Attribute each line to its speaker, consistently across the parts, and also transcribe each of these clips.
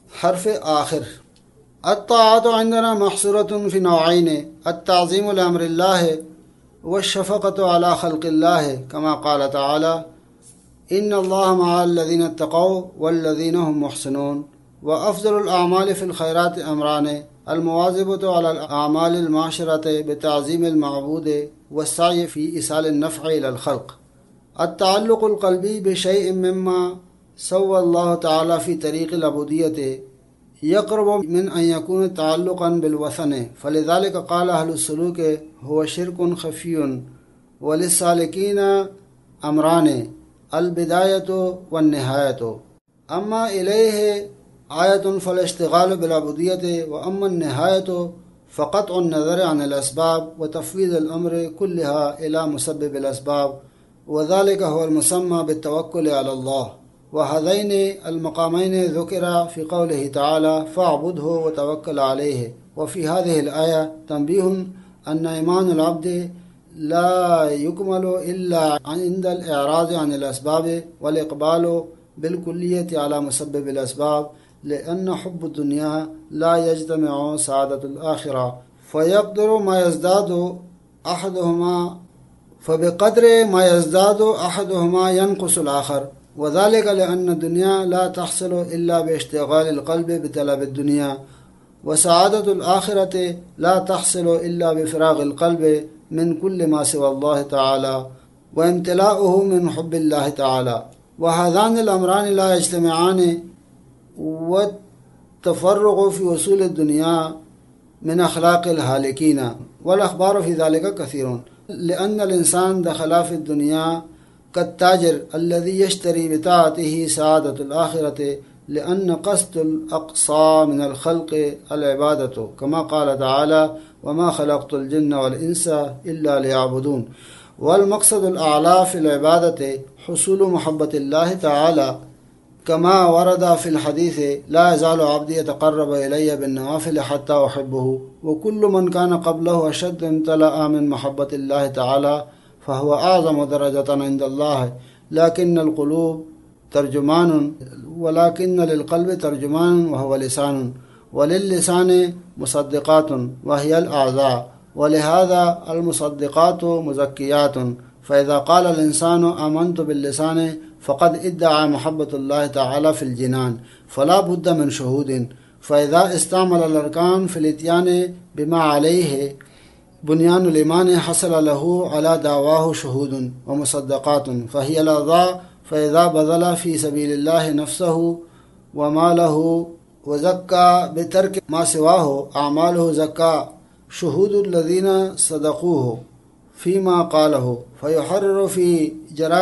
Speaker 1: حرف آخر. الطاعة عندنا محصورة في نوعين: التعظيم لأمر الله والشفقة على خلق الله، كما قال تعالى: إن الله مع الذين اتقوا والذين هم محسنون. وأفضل الأعمال في الخيرات أمران: المواظبة على الأعمال المعشرة بتعظيم المعبود والسعي في إيصال النفع إلى الخلق. التعلق القلبي بشيء مما سوى الله تعالى في طريق العبودية يقرب من أن يكون تعلقا بالوثن، فلذلك قال أهل السلوك: هو شرك خفي. وللسالكين أمران: البداية والنهاية. أما إليه آية فالاشتغال بالعبودية، وأما النهاية فقطع النظر عن الأسباب وتفويض الأمر كلها إلى مسبب الأسباب، وذلك هو المسمى بالتوكل على الله. وهذين المقامين ذكر في قوله تعالى: فاعبده وتوكل عليه. وفي هذه الآية تنبيه أن إيمان العبد لا يكمل إلا عند الإعراض عن الأسباب والإقبال بالكلية على مسبب الأسباب، لأن حب الدنيا لا يجتمع سعادة الآخرة، فبقدر ما يزداد أحدهما ينقص الآخر، وذلك لأن الدنيا لا تحصل إلا باشتغال القلب بطلب الدنيا، وسعادة الآخرة لا تحصل إلا بفراغ القلب من كل ما سوى الله تعالى وامتلاؤه من حب الله تعالى. وهذان الأمران لا يجتمعان، والتفرغ في وصول الدنيا من أخلاق الهالكين، والأخبار في ذلك كثير، لأن الإنسان دخل في الدنيا كالتاجر الذي يشتري بطاعته سعادة الآخرة، لأن قصد الأقصى من الخلق العبادة، كما قال تعالى: وما خلقت الجن والإنس إلا ليعبدون. والمقصد الأعلى في العبادة حصول محبة الله تعالى، كما ورد في الحديث: لا يزال عبدي يتقرب إلي بالنوافل حتى أحبه. وكل من كان قبله أشد امتلأ من محبة الله تعالى فهو أعظم درجة عند الله. لكن للقلب ترجمان وهو لسان، وللسان مصدقات وهي الأعضاء، ولهذا المصدقات مزكيات. فإذا قال الإنسان آمنت باللسان فقد ادعى محبة الله تعالى في الجنان، فلا بد من شهود. فإذا استعمل الأركان في الاتيان بما عليه بنيان الإيمان حصل له على دعواه شهود ومصدقات، فهي الأعضاء. فإذا بذل في سبيل الله نفسه وماله وزكى بترك ما سواه أعماله زكى شهود الذين صدقوه فيما قاله، فيحرر في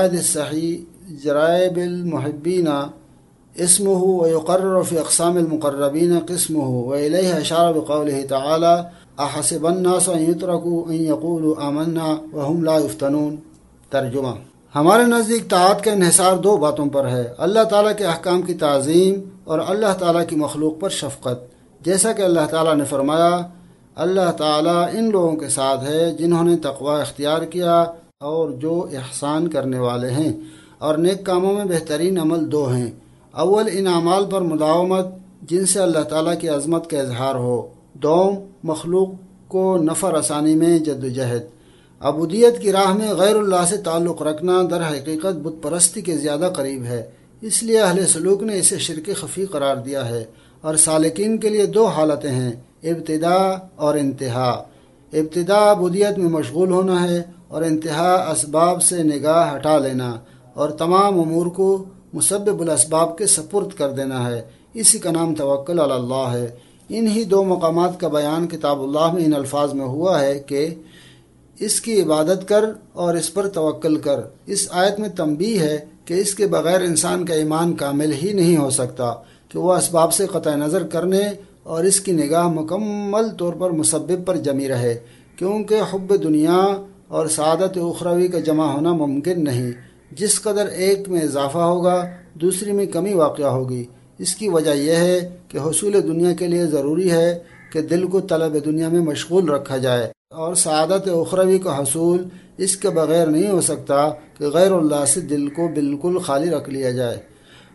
Speaker 1: جرائب المحبين اسمه، ويقرر في أقسام المقربين قسمه. وإليه أشار بقوله تعالى: أحسب الناس أن يتركوا أن يقولوا آمنا وهم لا يفتنون. ترجمہ: ہمارے نزدیک طاعت کا انحصار دو باتوں پر ہے: اللہ تعالیٰ کے احکام کی تعظیم اور اللہ تعالیٰ کی مخلوق پر شفقت. جیسا کہ اللہ تعالیٰ نے فرمایا: اللہ تعالیٰ ان لوگوں کے ساتھ ہے جنہوں نے تقوی اختیار کیا اور جو احسان کرنے والے ہیں، اور نیک کاموں میں بہترین عمل دو ہیں: اول ان اعمال پر مداومت جن سے اللہ تعالیٰ کی عظمت کا اظہار ہو، دوم مخلوق کو نفع رسانی میں جد و جہد. عبودیت کی راہ میں غیر اللہ سے تعلق رکھنا در حقیقت بت پرستی کے زیادہ قریب ہے، اس لیے اہل سلوک نے اسے شرک خفی قرار دیا ہے. اور سالکین کے لیے دو حالتیں ہیں: ابتدا اور انتہا. ابتدا عبودیت میں مشغول ہونا ہے، اور انتہا اسباب سے نگاہ ہٹا لینا اور تمام امور کو مسبب الاسباب کے سپرد کر دینا ہے. اسی کا نام توکل علی اللہ ہے. انہی دو مقامات کا بیان کتاب اللہ میں ان الفاظ میں ہوا ہے کہ اس کی عبادت کر اور اس پر توکل کر. اس آیت میں تنبیہ ہے کہ اس کے بغیر انسان کا ایمان کامل ہی نہیں ہو سکتا کہ وہ اسباب سے قطع نظر کرنے اور اس کی نگاہ مکمل طور پر مسبب پر جمی رہے، کیونکہ حب دنیا اور سعادت اخروی کا جمع ہونا ممکن نہیں. جس قدر ایک میں اضافہ ہوگا دوسری میں کمی واقع ہوگی. اس کی وجہ یہ ہے کہ حصول دنیا کے لیے ضروری ہے کہ دل کو طلب دنیا میں مشغول رکھا جائے، اور سعادت اخروی کا حصول اس کے بغیر نہیں ہو سکتا کہ غیر اللہ سے دل کو بالکل خالی رکھ لیا جائے.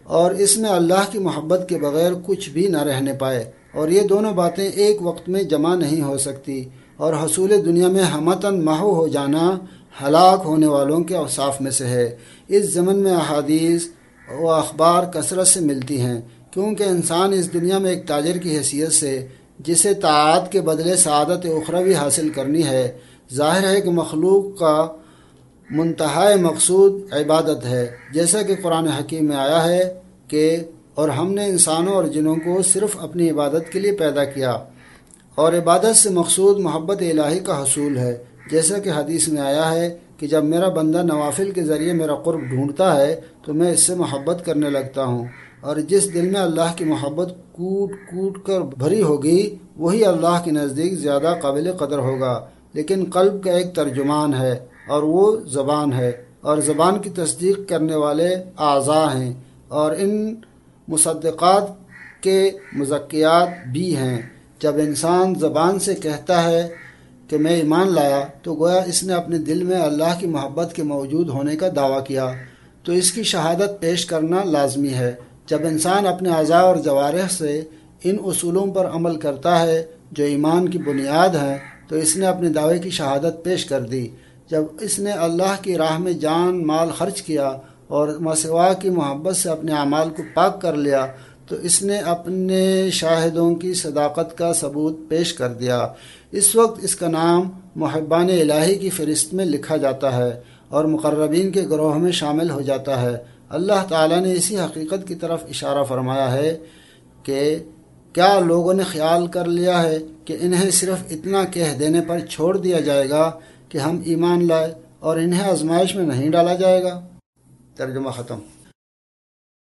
Speaker 1: اور اس میں اللہ کی محبت کے بغیر کچھ بھی نہ رہنے پائے، اور یہ دونوں باتیں ایک وقت میں جمع نہیں ہو سکتی، اور حصول دنیا میں ہمتاً محو ہو جانا ہلاک ہونے والوں کے اوصاف میں سے ہے۔ اس زمن میں احادیث و اخبار کثرت سے ملتی ہیں، کیونکہ انسان اس دنیا میں ایک تاجر کی حیثیت سے جسے طاعت کے بدلے سعادت اخروی حاصل کرنی ہے، ظاہر ہے کہ مخلوق کا منتہائی مقصود عبادت ہے، جیسا کہ قرآن حکیم میں آیا ہے کہ اور ہم نے انسانوں اور جنوں کو صرف اپنی عبادت کے لیے پیدا کیا، اور عبادت سے مقصود محبت الہی کا حصول ہے، جیسا کہ حدیث میں آیا ہے کہ جب میرا بندہ نوافل کے ذریعے میرا قرب ڈھونڈتا ہے تو میں اس سے محبت کرنے لگتا ہوں، اور جس دل میں اللہ کی محبت کوٹ کوٹ کر بھری ہوگی وہی اللہ کے نزدیک زیادہ قابل قدر ہوگا۔ لیکن قلب کا ایک ترجمان ہے اور وہ زبان ہے، اور زبان کی تصدیق کرنے والے اعضاء ہیں، اور ان مصدقات کے مزکیات بھی ہیں۔ جب انسان زبان سے کہتا ہے کہ میں ایمان لایا تو گویا اس نے اپنے دل میں اللہ کی محبت کے موجود ہونے کا دعویٰ کیا، تو اس کی شہادت پیش کرنا لازمی ہے۔ جب انسان اپنے اعضاء اور جوارح سے ان اصولوں پر عمل کرتا ہے جو ایمان کی بنیاد ہیں تو اس نے اپنے دعوے کی شہادت پیش کر دی۔ جب اس نے اللہ کی راہ میں جان مال خرچ کیا اور مسوا کی محبت سے اپنے اعمال کو پاک کر لیا تو اس نے اپنے شاہدوں کی صداقت کا ثبوت پیش کر دیا۔ اس وقت اس کا نام محبان الہی کی فہرست میں لکھا جاتا ہے اور مقربین کے گروہ میں شامل ہو جاتا ہے۔ اللہ تعالیٰ نے اسی حقیقت کی طرف اشارہ فرمایا ہے کہ کیا لوگوں نے خیال کر لیا ہے کہ انہیں صرف اتنا کہہ دینے پر چھوڑ دیا جائے گا کہ ہم ایمان لائے اور انہیں آزمائش میں نہیں ڈالا جائے گا؟ ترجمہ ختم۔